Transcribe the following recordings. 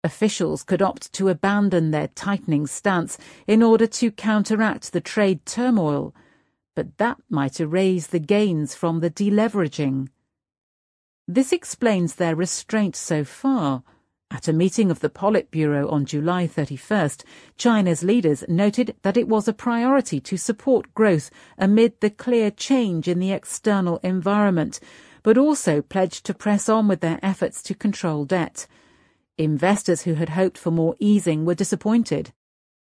Officials could opt to abandon their tightening stance in order to counteract the trade turmoil, but that might erase the gains from the deleveraging. This explains their restraint so far. At a meeting of the Politburo on July 31st, China's leaders noted that it was a priority to support growth amid the clear change in the external environment, but also pledged to press on with their efforts to control debt. Investors who had hoped for more easing were disappointed.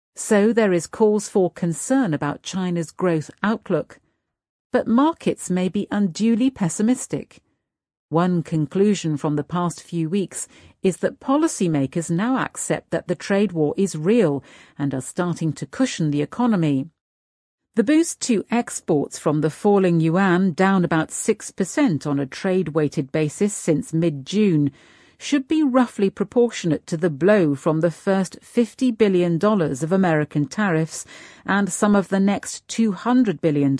So there is cause for concern about China's growth outlook. But markets may be unduly pessimistic. One conclusion from the past few weeks is that policymakers now accept that the trade war is real and are starting to cushion the economy. The boost to exports from the falling yuan, down about 6% on a trade-weighted basis since mid-June, should be roughly proportionate to the blow from the first $50 billion of American tariffs and some of the next $200 billion,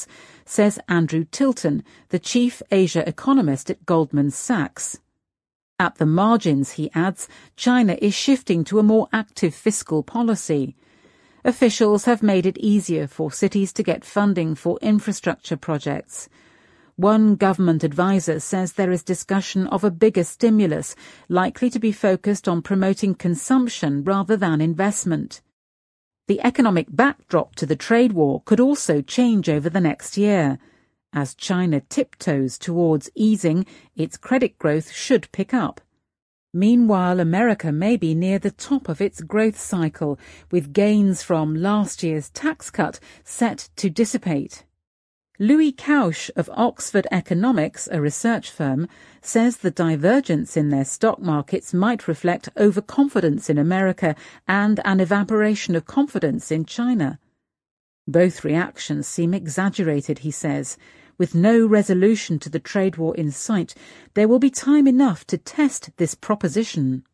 says Andrew Tilton, the chief Asia economist at Goldman Sachs. At the margins, he adds, China is shifting to a more active fiscal policy. Officials have made it easier for cities to get funding for infrastructure projects. One government advisor says there is discussion of a bigger stimulus, likely to be focused on promoting consumption rather than investment. The economic backdrop to the trade war could also change over the next year. As China tiptoes towards easing, its credit growth should pick up. Meanwhile, America may be near the top of its growth cycle, with gains from last year's tax cut set to dissipate. Louis Kausch of Oxford Economics, a research firm, says the divergence in their stock markets might reflect overconfidence in America and an evaporation of confidence in China. Both reactions seem exaggerated, he says. With no resolution to the trade war in sight, there will be time enough to test this proposition.